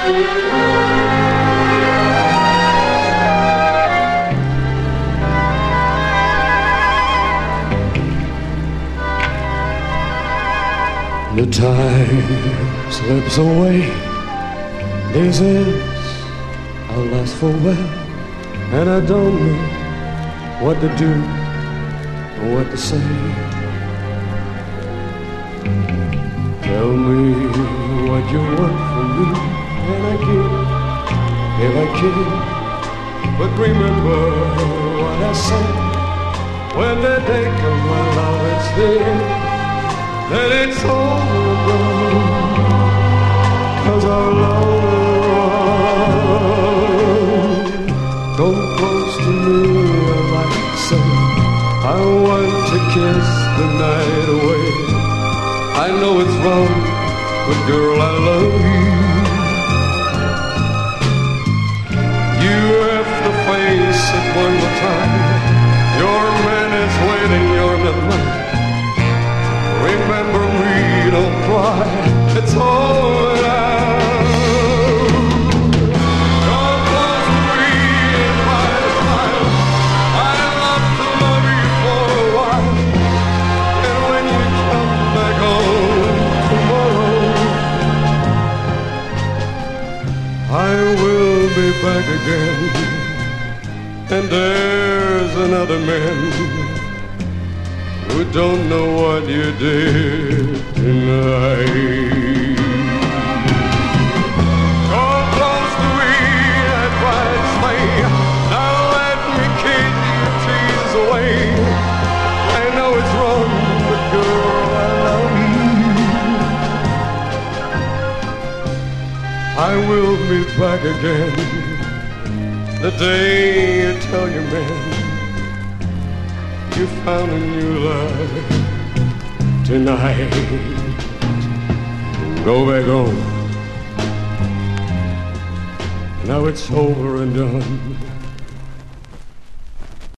The time slips away. This is our last farewell, and I don't know what to do or what to say. Tell me what you want from me, and I give if I can. But remember what I said when the day comes when love is there, that it's over and done, 'cause our love. Go close to me, I like to say, I want to kiss the night away. I know it's wrong, but girl, I love you. You have to face it one more time. Your man is waiting, you're not mine. Remember me, don't cry, it's over now. Come close to me and my smile. I'd love to love you for a while. And when you come back home tomorrow, I will be back again. And there's another man who don't know what you did tonight. Come close to me and try to stay. Now let me kiss your tears away. I know it's wrong, but girl, I love you. I will be back again the day you tell your man you found a new love tonight. Go back home. Now it's over and done.